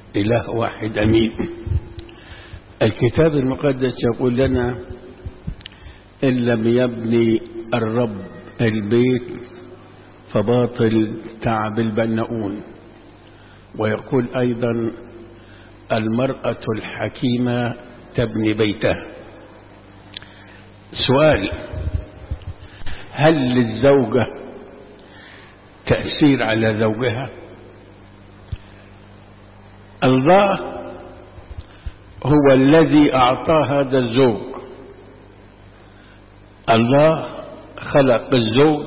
إله واحد أمين. الكتاب المقدس يقول لنا إن لم يبني الرب البيت فباطل تعب البناؤون. ويقول أيضا المرأة الحكيمة تبني بيتها. سؤال: هل للزوجة تأثير على زوجها؟ الله هو الذي أعطى هذا الزوج. الله خلق الزوج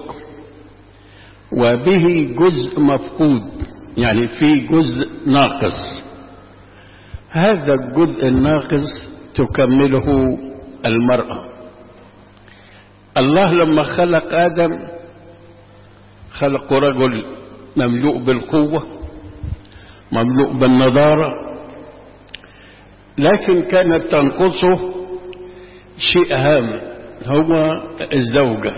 وبه جزء مفقود، يعني في جزء ناقص. هذا الجزء الناقص تكمله المرأة. الله لما خلق آدم خلق رجل مملوء بالقوة، مملوء بالنضارة، لكن كانت تنقصه شيء هام، هو الزوجة.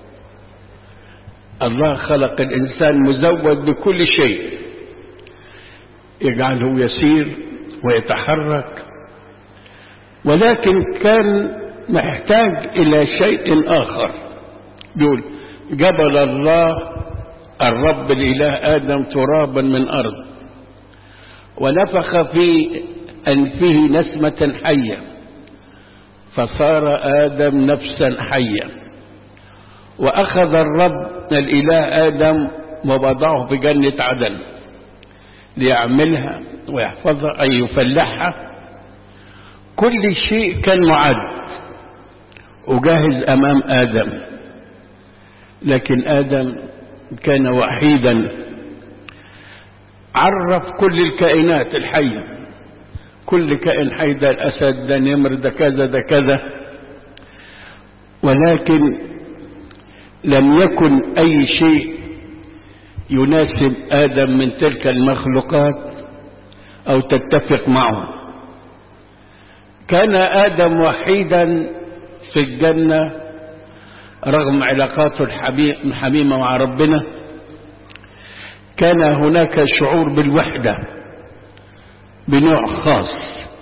الله خلق الإنسان مزود بكل شيء يجعله يسير ويتحرك، ولكن كان محتاج إلى شيء آخر. يقول: جبل الله الرب الإله آدم ترابا من أرض ونفخ في أنفه نسمة حية فصار آدم نفسا حية. وأخذ الرب الإله آدم ووضعه في جنة عدن ليعملها ويحفظها، أي يفلحها. كل شيء كان معد وجاهز أمام آدم، لكن آدم كان وحيدا. عرف كل الكائنات الحية، كل كائن حي، ده الأسد، ده نمر، ده كذا، ده كذا، ولكن لم يكن أي شيء يناسب آدم من تلك المخلوقات أو تتفق معه. كان آدم وحيدا في الجنة رغم علاقاته الحميمة مع ربنا. كان هناك شعور بالوحدة بنوع خاص.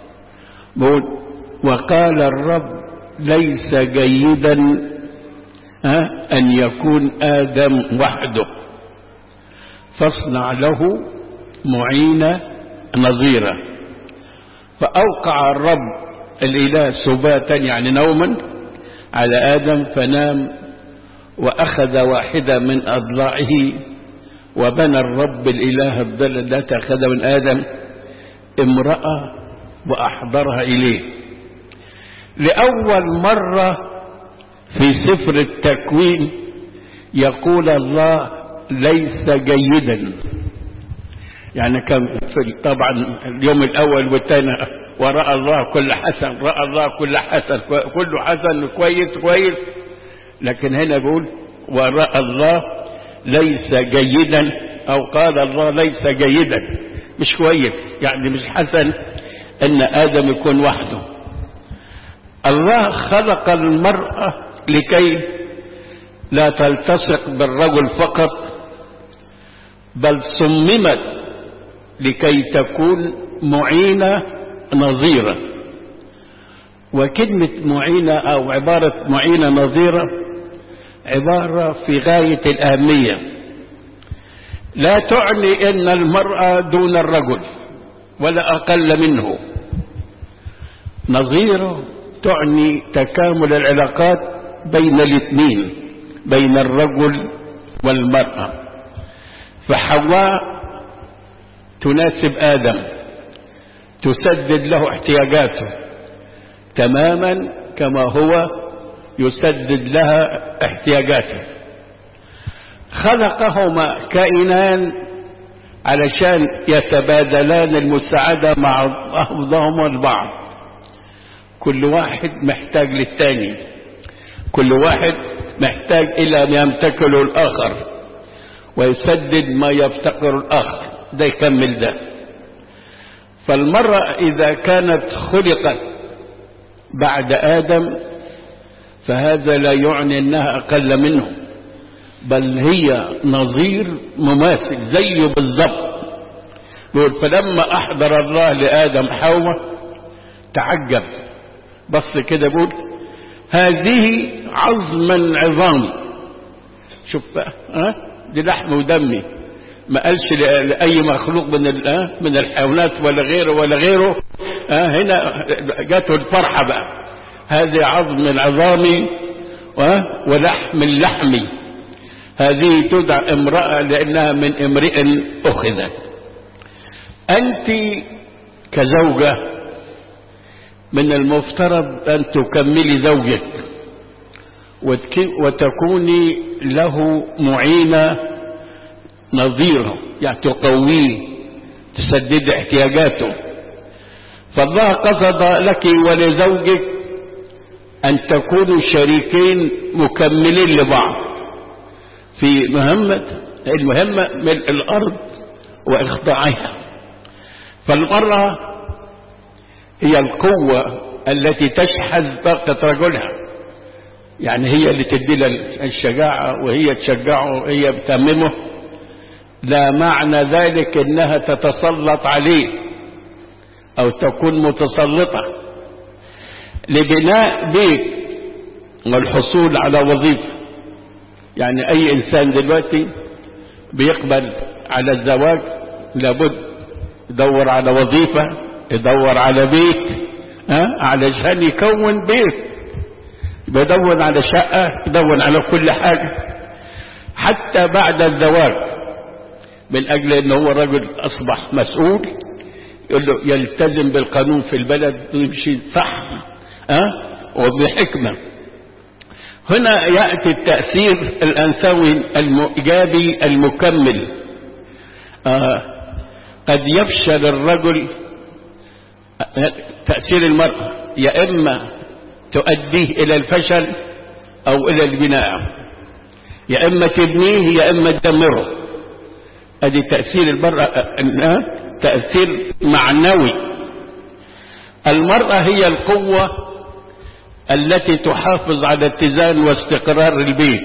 وقال الرب: ليس جيدا أن يكون آدم وحده، فاصنع له معينة نظيرة. فأوقع الرب الإله سباتا، يعني نوما، على آدم فنام، وأخذ واحدة من أضلاعه وبنى الرب الإله الظل التي أخذ من آدم امرأة وأحضرها إليه. لأول مرة في سفر التكوين يقول الله: ليس جيدا. يعني كان طبعا اليوم الأول والثاني ورأى الله كل حسن، رأى الله كل حسن، كله حسن كويس كويس، لكن هنا بيقول ورأى الله ليس جيدا، أو قال الله ليس جيدا، مش كويس، يعني مش حسن أن آدم يكون وحده. الله خلق المرأة لكي لا تلتصق بالرجل فقط، بل صممت لكي تكون معينة نظيرة. وكلمة معينة أو عبارة معينة نظيرة عبارة في غاية الأهمية. لا تعني أن المرأة دون الرجل ولا أقل منه. نظيرة تعني تكامل العلاقات بين الاثنين، بين الرجل والمرأة. فحواء تناسب آدم، تسدد له احتياجاته تماما كما هو يسدد لها احتياجاته. خلقهما كائنان علشان يتبادلان المساعدة مع بعضهما البعض. كل واحد محتاج للثاني، كل واحد محتاج إلى أن يمتكله الآخر ويسدد ما يفتقر الآخر، ده يكمل ده. فالمرأة إذا كانت خلقت بعد آدم فهذا لا يعني أنها أقل منه، بل هي نظير مماثل زيه بالضبط. يقول فلما أحضر الله لآدم حواء تعجب، بص كده بيقول هذه عظما عظامي. شوف بقى دي لحم ودمي، ما قالش لأي مخلوق من الحيوانات ولا غيره ولا غيره. هنا جاته الفرحة بقى، هذه عظم من عظامي ولحم من لحمي، هذه تدعى امرأة لأنها من امرئ أخذت. أنت كزوجة من المفترض أن تكملي زوجك وتكوني له معينة نظيره، يعني تقويه، تسدد احتياجاته. فالله قصد لك ولزوجك أن تكونوا شريكين مكملين لبعض في المهمة ملء الأرض وإخضاعها. فالمرأة هي القوة التي تشحذ طاقة رجلها، يعني هي اللي تدي له الشجاعة وهي تشجعه وهي بتممه. لا معنى ذلك انها تتسلط عليه او تكون متسلطة. لبناء بيت والحصول على وظيفة، يعني اي انسان دلوقتي بيقبل على الزواج لابد يدور على وظيفة، يدور على بيت، علشان يكون بيت، يدور على شقة، يدور على كل حاجة حتى بعد الزواج، من أجل أنه هو رجل أصبح مسؤول، يقول له يلتزم بالقانون في البلد ويمشي صح وبحكمة. هنا يأتي التأثير الأنثوي الإيجابي المكمل. قد يفشل الرجل، تأثير المرأة يا إما تؤديه إلى الفشل أو إلى البناء، يا إما تبنيه يا إما تدمره. ادي تأثير المرأة، تأثير معنوي. المرأة هي القوة التي تحافظ على اتزان واستقرار البيت،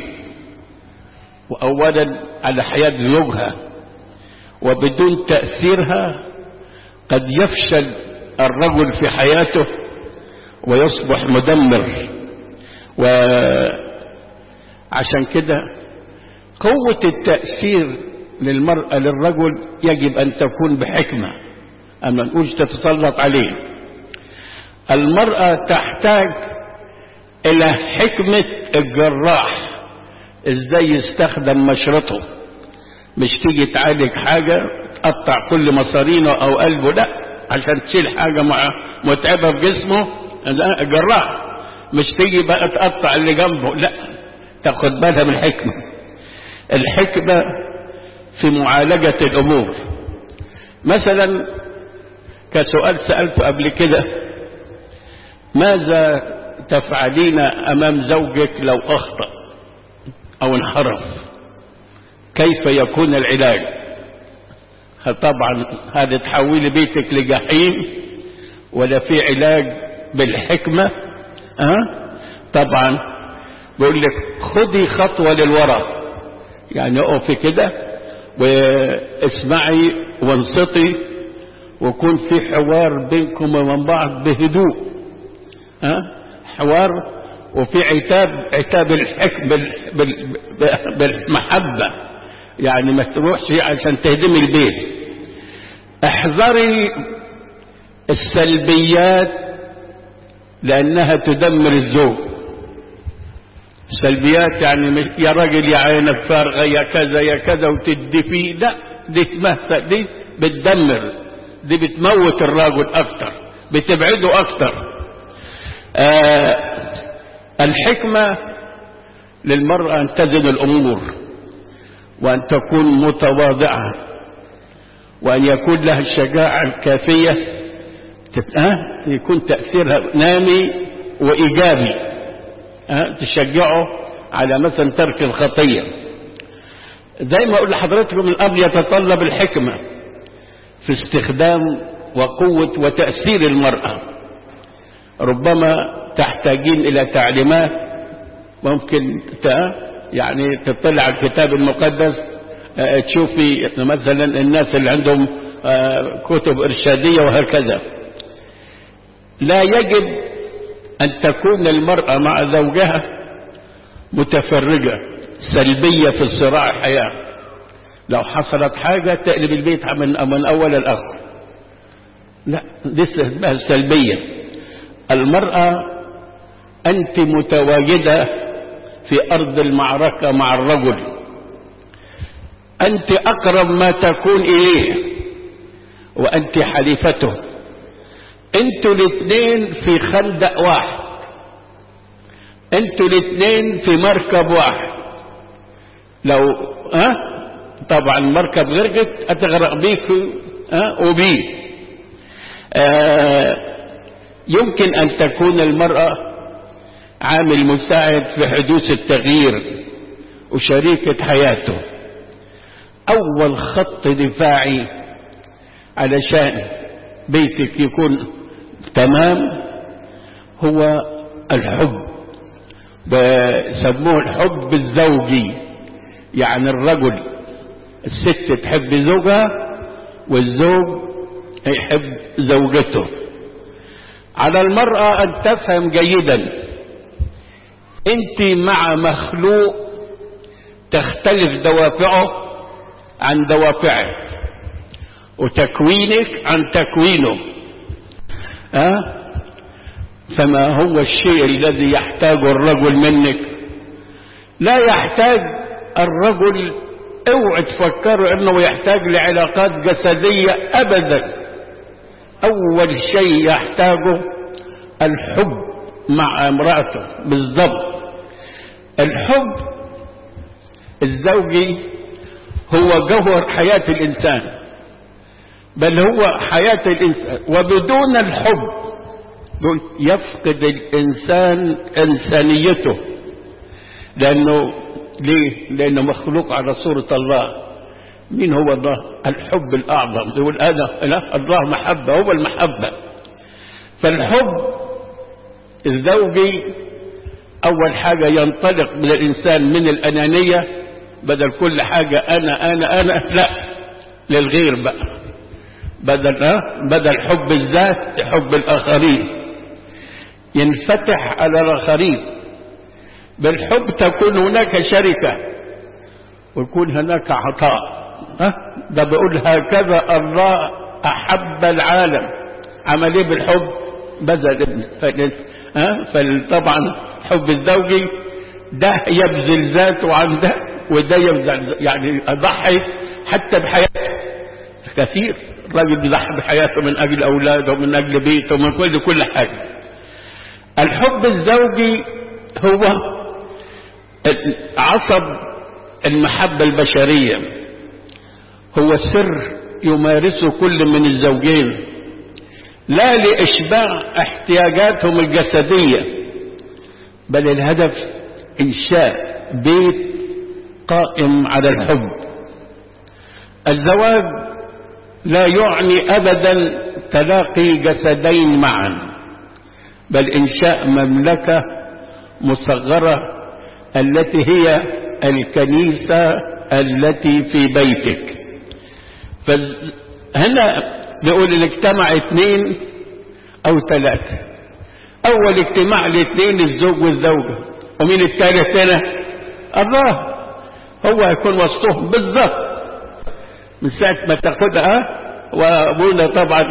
وأولا على حياة زوجها، وبدون تأثيرها قد يفشل الرجل في حياته ويصبح مدمر. وعشان كده قوة التأثير للمرأة للرجل يجب أن تكون بحكمة، أما نقولش تتسلط عليه. المرأة تحتاج إلى حكمة الجراح، إزاي يستخدم مشرطه، مش تيجي تعالج حاجة تقطع كل مصارينه أو قلبه، لا، عشان تشيل حاجة متعبة في جسمه جراح، مش تيجي بقى تقطع اللي جنبه، لا، تاخد بالها من الحكمة. الحكمة في معالجة الأمور. مثلا كسؤال سألته قبل كده، ماذا تفعلين أمام زوجك لو أخطأ أو انحرف؟ كيف يكون العلاج؟ طبعا هذا تحولي بيتك لجحيم، ولا في علاج بالحكمة؟ طبعا بيقول لك خذي خطوة للوراء، يعني اقفي كده واسمعي وانصتي، ويكون في حوار بينكم وبين بعض بهدوء، حوار، وفي عتاب الحكم بالمحبة، يعني ما تروحش عشان تهدمي البيت. احذري السلبيات لأنها تدمر الزوج. سلبيات يعني يا راجل يا عينك فارغة يا كذا يا كذا وتدي فيه، لا، دي تمثل، دي بتدمر، دي بتموت الراجل أكتر، بتبعده أكتر. الحكمة للمرأة أن تزن الأمور، وأن تكون متواضعة، وأن يكون لها الشجاعة الكافية، يكون تأثيرها نامي وإيجابي، تشجعه على مثلا ترك الخطية. زي ما أقول لحضرتكم، الأمر يتطلب الحكمة في استخدام وقوة وتأثير المرأة. ربما تحتاجين إلى تعليمات، ممكن يعني تطلع على الكتاب المقدس، تشوفي مثلا الناس اللي عندهم كتب إرشادية وهكذا. لا يجب أن تكون المرأة مع زوجها متفرجة سلبية في صراع الحياة. لو حصلت حاجة تقلب البيت من أول الآخر، لا، دي اسمها سلبية. المرأة أنت متواجدة في أرض المعركة مع الرجل، أنت أقرب ما تكون إليه وأنت حليفته، أنتوا الاثنين في خندق واحد، أنتوا الاثنين في مركب واحد. لو طبعا مركب غرقت أتغرق بيك وبيه. يمكن أن تكون المرأة عامل مساعد في حدوث التغيير وشريكة حياته. أول خط دفاعي علشان بيتك يكون تمام هو الحب، بسموه الحب الزوجي. يعني الرجل، الست تحب زوجها والزوج يحب زوجته. على المرأة أن تفهم جيدا أنت مع مخلوق تختلف دوافعه عن دوافعك وتكوينك عن تكوينه. فما هو الشيء الذي يحتاجه الرجل منك؟ لا يحتاج الرجل، اوعوا تفكروا انه يحتاج لعلاقات جسدية ابدا. اول شيء يحتاجه الحب مع امرأته بالضبط. الحب الزوجي هو جوهر حياة الانسان، بل هو حياة الانسان، وبدون الحب يفقد الانسان انسانيته. لانه مخلوق على صورة الله. مين هو الله؟ الحب الاعظم. يقول لا، الله محبة، هو المحبة. فالحب الزوجي اول حاجة ينطلق من الانسان من الانانية، بدل كل حاجة انا انا انا، لا، للغير بقى. بدل حب الذات حب الاخرين، ينفتح على الاخرين. بالحب تكون هناك شركة ويكون هناك عطاء. ده بقول هكذا الله احب العالم. عمل ايه بالحب؟ بذل ابنه. فطبعا حب الزوجي ده يبذل ذاته عن ده، وده يبذل، يعني اضحي حتى بحياته. كثير الراجل بيضحي بحياته من اجل اولاده ومن اجل بيته ومن كل حاجه. الحب الزوجي هو عصب المحبة البشرية، هو سر يمارسه كل من الزوجين، لا لإشباع احتياجاتهم الجسدية، بل الهدف إنشاء بيت قائم على الحب. الزواج لا يعني أبدا تلاقي جسدين معا، بل إنشاء مملكة مصغرة التي هي الكنيسة التي في بيتك. فهنا بيقول ان اجتمع 2 أو 3. أول اجتماع ل2 الزوج والزوجة، ومين الثالث هنا؟ الله. هو يكون وسطهم بالضبط من ساعة ما تاخدها. وابونا طبعا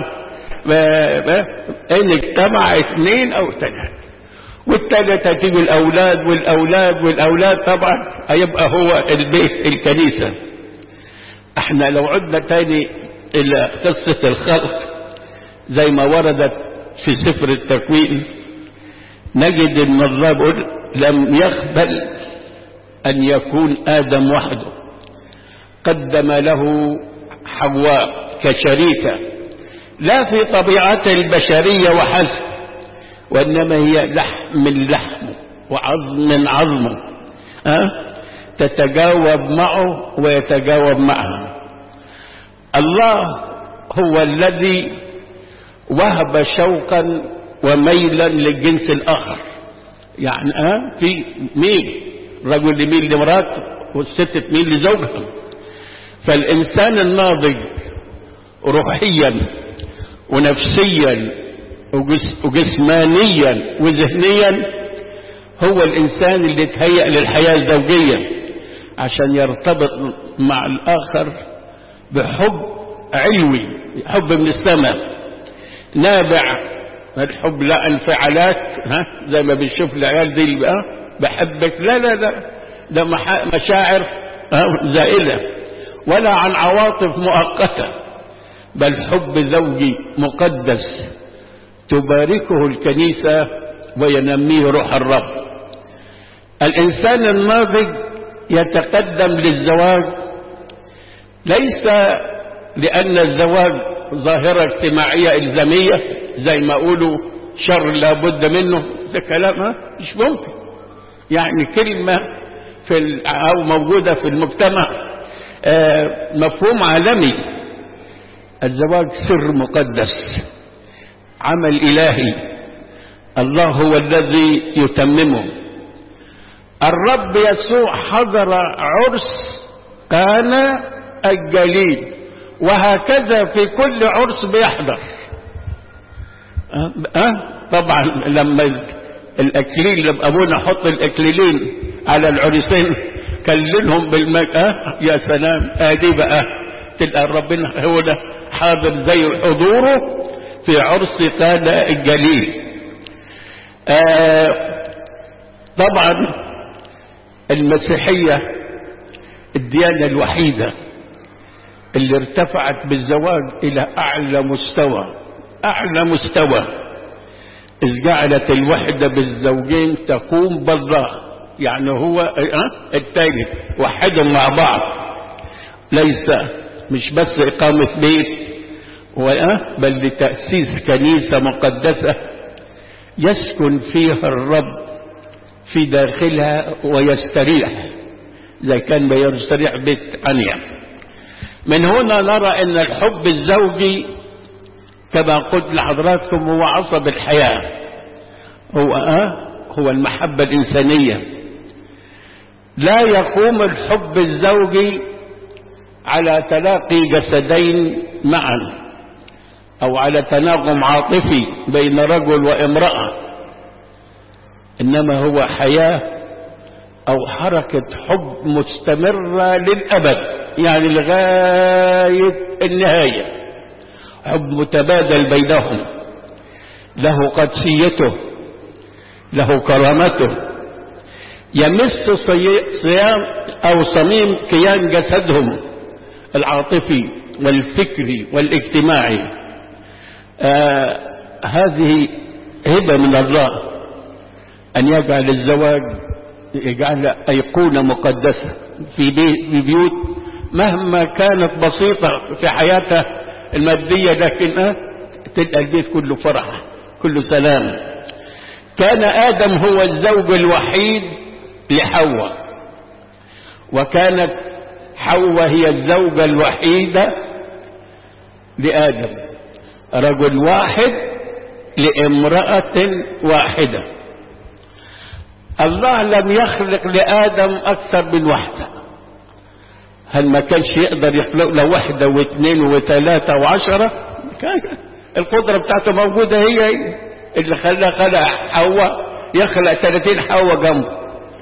ان اجتمع 2 أو 3، والثالثة تيجي الأولاد والأولاد والأولاد، طبعا هيبقى هو البيت الكنيسة. احنا لو عدنا تاني إلى قصة الخلق زي ما وردت في سفر التكوين، نجد ان الله بيقول لم يقبل أن يكون آدم وحده، قدم له حواء كشريكة، لا في طبيعته البشرية وحسب، وإنما هي لحم من لحمه وعظم من عظمه، تتجاوب معه ويتجاوب معها. الله هو الذي وهب شوقا وميلا للجنس الآخر. يعني في ميل، رجل يميل لمراته والست تميل لزوجها. فالإنسان الناضج روحيا ونفسيا وجسمانيا وذهنيا هو الإنسان اللي تهيأ للحياة الزوجية عشان يرتبط مع الآخر بحب علوي، حب من السماء نابع. الحب لا انفعالات زي ما بنشوف العيال دي بحبك، لا لا لا، ده مشاعر زائلة، ولا عن عواطف مؤقتة، بل حب زوجي مقدس تباركه الكنيسة وينميه روح الرب. الإنسان الناضج يتقدم للزواج ليس لأن الزواج ظاهرة اجتماعية إلزامية زي ما قولوا شر لابد منه، ده كلام مش ممكن. يعني كلمة أو موجودة في المجتمع مفهوم عالمي. الزواج سر مقدس، عمل إلهي، الله هو الذي يتممه. الرب يسوع حضر عرس قانا الجليل، وهكذا في كل عرس بيحضر. طبعا لما الأكليل، لما أبونا حط الأكليلين على العرسين كللهم بالماء، يا سلام، ادي بقى تلقى ربنا هو ده حاضر زي حضوره في عرس قانا الجليل. طبعا المسيحية الديانة الوحيدة اللي ارتفعت بالزواج إلى أعلى مستوى، أعلى مستوى، إذ جعلت الوحدة بالزوجين تقوم بالله. يعني هو الثالث وحدهم مع بعض، ليس مش بس إقامة بيت بل لتأسيس كنيسة مقدسة يسكن فيها الرب في داخلها ويستريح زي كان بيستريح بيت عنيا. من هنا نرى أن الحب الزوجي كما قلت لحضراتكم هو عصب الحياة، هو المحبة الإنسانية. لا يقوم الحب الزوجي على تلاقي جسدين معا أو على تناغم عاطفي بين رجل وامرأة، إنما هو حياة أو حركة حب مستمرة للأبد، يعني لغاية النهاية، حب متبادل بينهم، له قدسيته، له كرامته، يمس صيام أو صميم كيان جسدهم العاطفي والفكري والاجتماعي. هذه هبة من الله أن يجعل الزواج، يجعل أيقونة مقدسة في بيوت مهما كانت بسيطة في حياتها المادية، لكن تلقى البيت كله فرح كله سلام. كان آدم هو الزوج الوحيد لحواء، وكانت حواء هي الزوجة الوحيدة لآدم، رجل واحد لامرأة واحدة. الله لم يخلق لآدم أكثر من واحدة، هل ما كانش يقدر يخلق له واحدة واثنين وثلاثة وعشرة؟ القدرة بتاعته موجودة، هي اللي خلق حواء يخلق 30 حواء جنبه.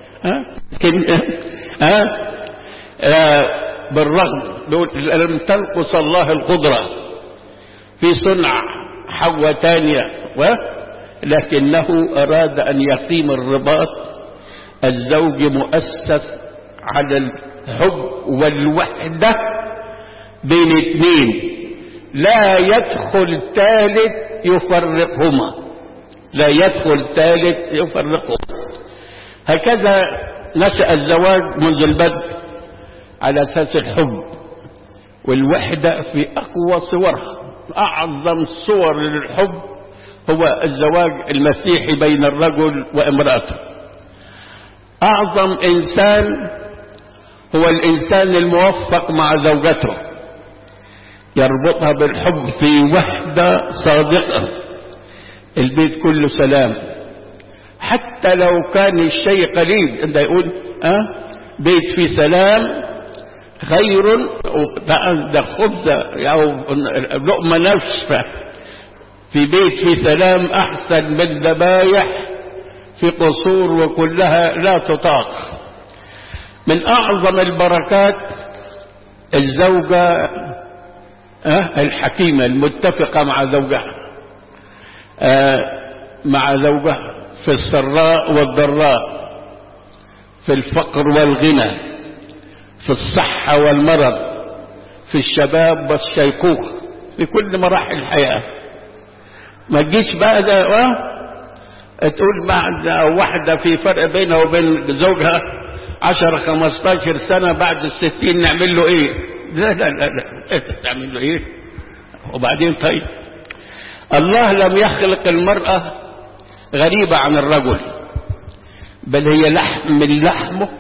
بالرغم لم تنقص الله القدرة في صنع حواء ثانية، لكنه أراد أن يقيم الرباط الزوجي مؤسس على الحب والوحدة بين اثنين، لا يدخل ثالث يفرقهما، لا يدخل ثالث يفرقهما. هكذا نشأ الزواج منذ البدء على أساس الحب والوحدة في أقوى صورها. أعظم صور للحب هو الزواج المسيحي بين الرجل وامرأته. أعظم إنسان هو الإنسان الموفق مع زوجته، يربطها بالحب في وحدة صادقة، البيت كله سلام، حتى لو كان الشيء قليل. ده يقول بيت فيه سلام خير ده خبزة أو لقمة ناشفة في بيت في سلام أحسن من ذبايح في قصور وكلها لا تطاق. من أعظم البركات الزوجة الحكيمة المتفقة مع زوجها، في السراء والضراء، في الفقر والغنى، في الصحة والمرض، في الشباب والشيخوخة، في كل مراحل الحياة. ما تجيش بقى ده تقول بعد واحدة في فرق بينها وبين زوجها 10-15 سنة، بعد 60 نعمل له ايه؟ لا لا لا لا، تعمل له ايه؟ وبعدين طيب، الله لم يخلق المرأة غريبة عن الرجل، بل هي لحم من لحمه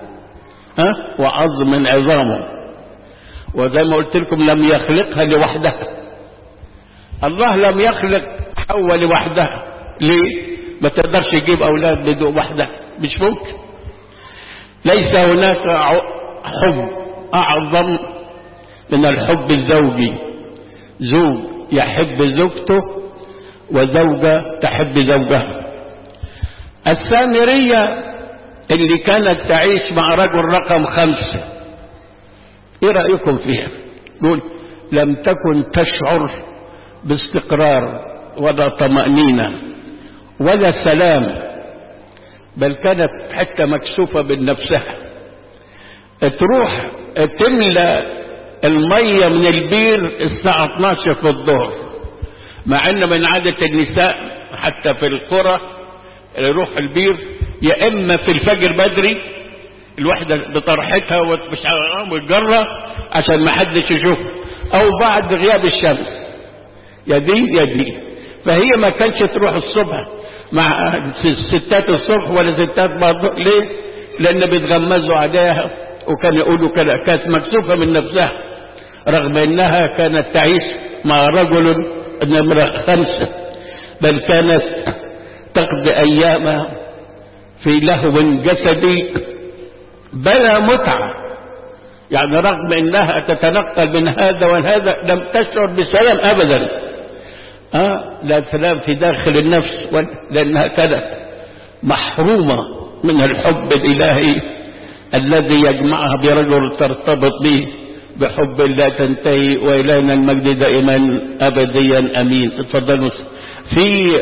وعظم من عظامه. وزي ما قلت لكم لم يخلقها لوحدها. الله لم يخلق حواء لوحدها. ليه؟ ما تقدرش يجيب أولاد بدون وحدها، مش ممكن. ليس هناك حب أعظم من الحب الزوجي. زوج يحب زوجته وزوجة تحب زوجها. السامرية اللي كانت تعيش مع رجل رقم 5، ايه رأيكم فيها؟ يقول لم تكن تشعر باستقرار ولا طمأنينة ولا سلام، بل كانت حتى مكسوفة من نفسها. تروح تملى المية من البير الساعة 12 في الظهر، مع ان من عادة النساء حتى في القرى يروح البير يا اما في الفجر بدري، الواحدة بطرحتها وتجرى عشان ما حدش يشوف، او بعد غياب الشمس، يا دي يا دي. فهي ما كانش تروح الصبح مع الستات الصبح ولا ستات بعد. ليه؟ لان بيتغمزوا عليها، وكان يقولوا كده كانت مكسوفة من نفسها، رغم انها كانت تعيش مع رجل نمرة 5، بل كانت تقضي ايامها في لهو جسدي بلا متعة. يعني رغم انها تتنقل من هذا وهذا لم تشعر بسلام ابدا. لا سلام في داخل النفس، لانها كانت محرومة من الحب الالهي الذي يجمعها برجل ترتبط به بحب لا تنتهي. وإلينا المجد دائما أبديا أمين. اتفضلوا. في